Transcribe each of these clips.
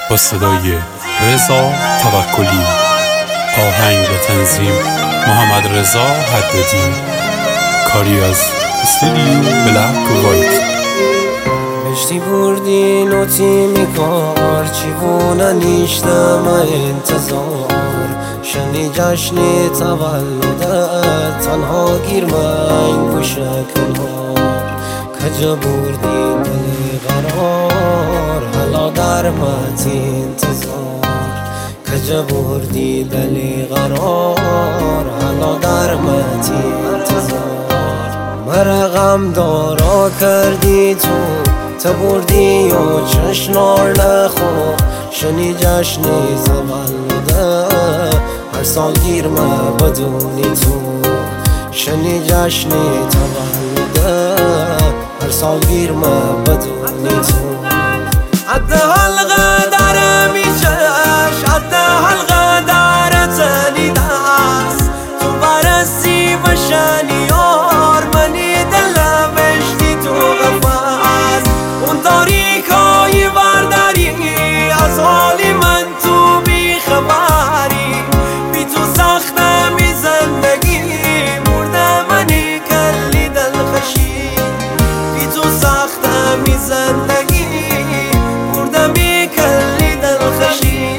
با صدای رضا توکلی، آهنگ و تنظیم محمد رضا حدادی، کاری از استودیو بلک و وایت. مشتی بردی نوتی میکار چیونه نیشتم انتظار شنی جشنی تولدت تنها گیرمن گوشکلار کجا بردی دل قرار حالا در متی انتظار کجا بردی دل قرار حالا در متی انتظار مرا غم دارا کردی تو بردی و چشنار نخو شنی جشنی تولده هر سال گیرمه بدونی تو شنی جشنی تولده هر سال گیرمه بدونی تو عده حلقه داره میچش عده حلقه داره تنی دست تو برسی و شنی یار منی دل بشتی تو غفص اون تاریکای برداری از حالی من تو بیخبری بی تو سخته می زندگی مرده منی کلی دلخشی بی تو سخته می زندگی مرده می کلی دلخشی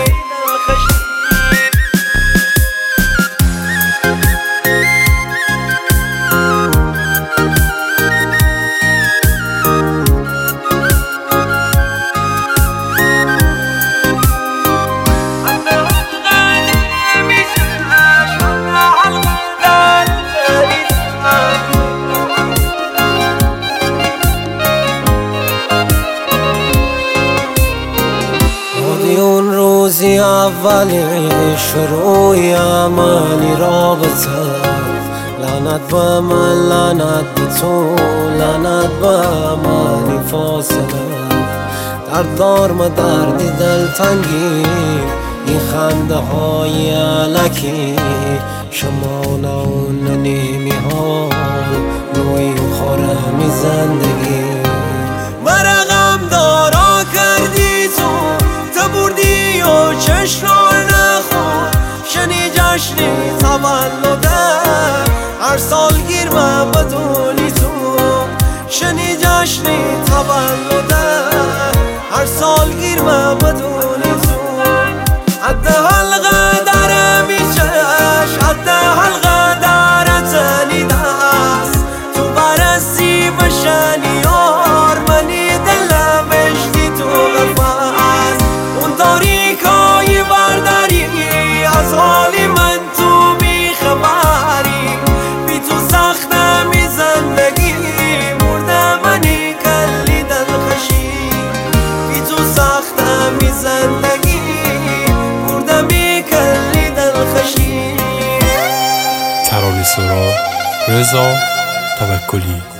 اون روزی اولی شروعی عملی رابطه لعنت به من لعنت به تو لعنت به منی فاصله دردار ما دردی دلتنگی این خنده های علکی شما اون نیمی ها نوی خورمی زندگی مرا غم دارا کردی تو بردی و چشنار نخور شنی جشنی تولده هر سال گیرمه بدونی تو شنی جشنی تولده هر سال گیرمه بدونی تو عده حلقه داره میچش عده حلقه داره تنی دست تو برسی و شنی یار منی دل بشتی تو غفص اون تاریکای برداری از حالی من تو بیخبری بی تو سخته می زندگی مرده منی کلی دلخشی بی تو سخته می زندگی مرده می کلی دلخشی. ترانه‌سرا رضا توکلی.